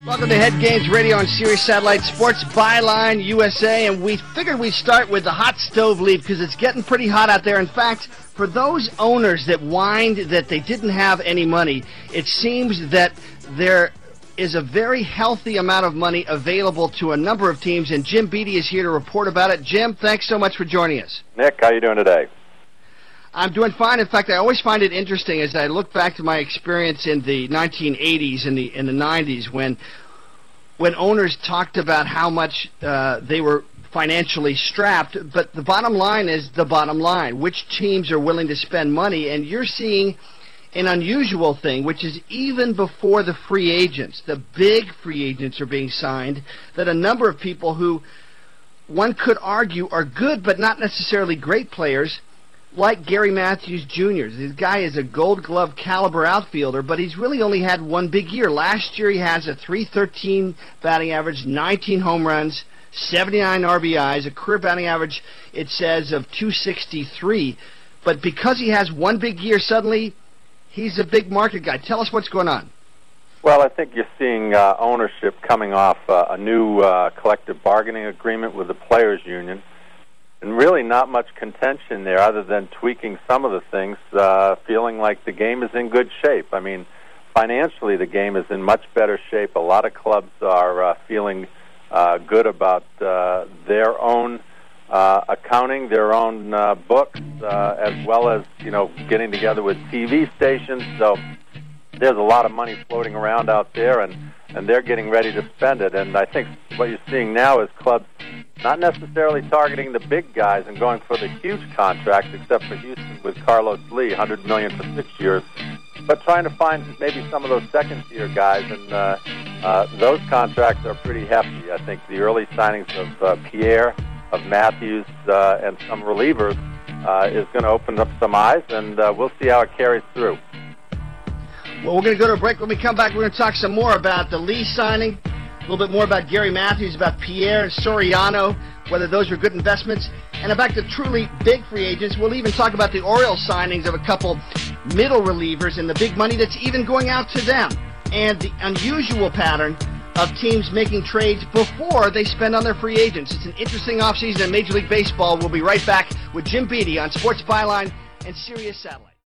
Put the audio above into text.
Welcome to Head Games Radio on Sirius Satellite Sports Byline USA, and we figured we'd start with the hot stove lead because it's getting pretty hot out there. In fact, for those owners that whined that they didn't have any money, it seems that there is a very healthy amount of money available to a number of teams, and Jim Beattie is here to report about it. Jim, thanks so much for joining us. Nick, how you doing today? I'm doing fine. In fact, I always find it interesting as I look back to my experience in the 1980s and the 90s when owners talked about how much they were financially strapped, but the bottom line is the bottom line. Which teams are willing to spend money? And you're seeing an unusual thing, which is even before the free agents, the big free agents are being signed, that a number of people who one could argue are good but not necessarily great players, like Gary Matthews Jr. This guy is a Gold Glove caliber outfielder, but he's really only had one big year. Last year he has a .313 batting average, 19 home runs, 79 RBIs, a career batting average, it says, of .263. But because he has one big year, suddenly he's a big market guy. Tell us what's going on. Well, I think you're seeing ownership coming off a new collective bargaining agreement with the Players Union. And really not much contention there other than tweaking some of the things, feeling like the game is in good shape. I mean, financially the game is in much better shape. A lot of clubs are feeling good about their own accounting, their own books, as well as, getting together with TV stations. So there's a lot of money floating around out there, and they're getting ready to spend it. And I think what you're seeing now is clubs not necessarily targeting the big guys and going for the huge contracts, except for Houston with Carlos Lee, $100 million for 6 years, but trying to find maybe some of those second-tier guys, and those contracts are pretty hefty. I think the early signings of Pierre, of Matthews, and some relievers is going to open up some eyes, and we'll see how it carries through. Well, we're going to go to a break. When we come back, we're going to talk some more about the Lee signing, a little bit more about Gary Matthews, about Pierre and Soriano, whether those are good investments, and about the truly big free agents. We'll even talk about the Orioles signings of a couple middle relievers and the big money that's even going out to them, and the unusual pattern of teams making trades before they spend on their free agents. It's an interesting offseason in Major League Baseball. We'll be right back with Jim Beattie on Sports Byline and Sirius Satellite.